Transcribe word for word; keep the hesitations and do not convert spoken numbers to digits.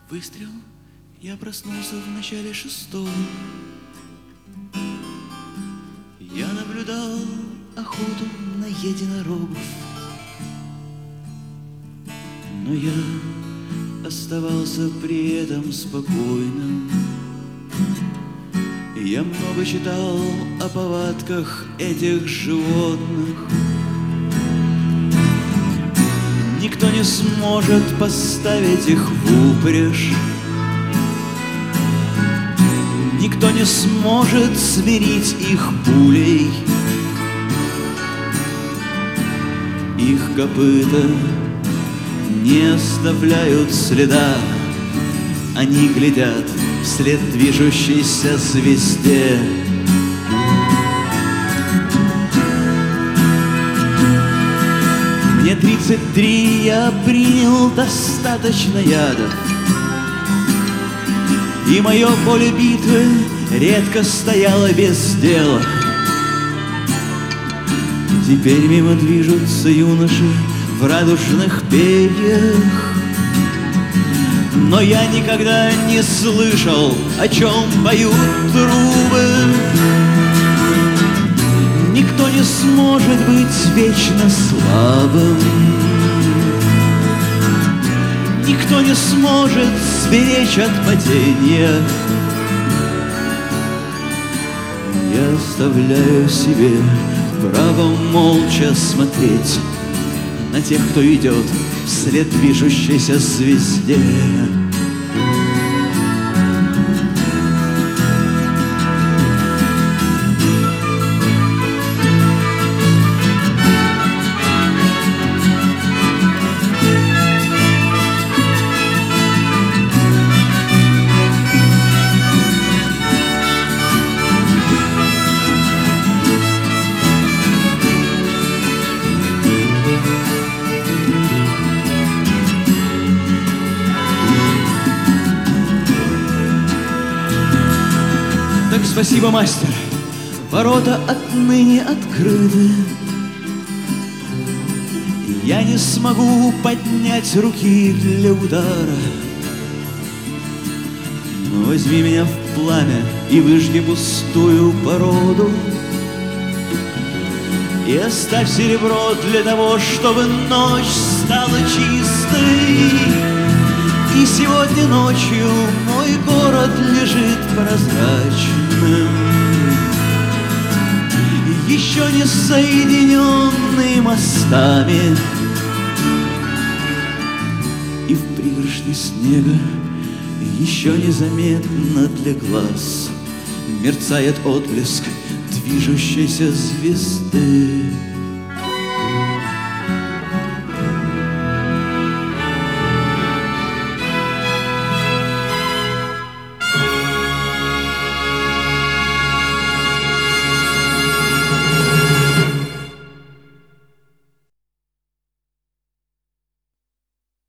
Выстрел, я проснулся в начале шестого. Я наблюдал охоту на единорогов, но я оставался при этом спокойным. Я много читал о повадках этих животных. Никто не сможет поставить их в упряжь, никто не сможет смирить их пулей. Их копыта не оставляют следа, они глядят вслед движущейся звезде. Мне тридцать три, я принял достаточно ядов, и мое поле битвы редко стояло без дела. Теперь мимо движутся юноши в радужных перьях, но я никогда не слышал, о чем поют трубы. Никто не сможет быть вечно слабым, никто не сможет сберечь от падения. Я оставляю себе право молча смотреть на тех, кто идет вслед движущейся звезде. Так спасибо, мастер, ворота отныне открыты. Я не смогу поднять руки для удара, но возьми меня в пламя и выжги пустую породу, и оставь серебро для того, чтобы ночь стала чистой. И сегодня ночью мой город лежит прозрачным, еще не соединенный мостами. И в пригоршне снега еще незаметно для глаз мерцает отблеск движущейся звезды.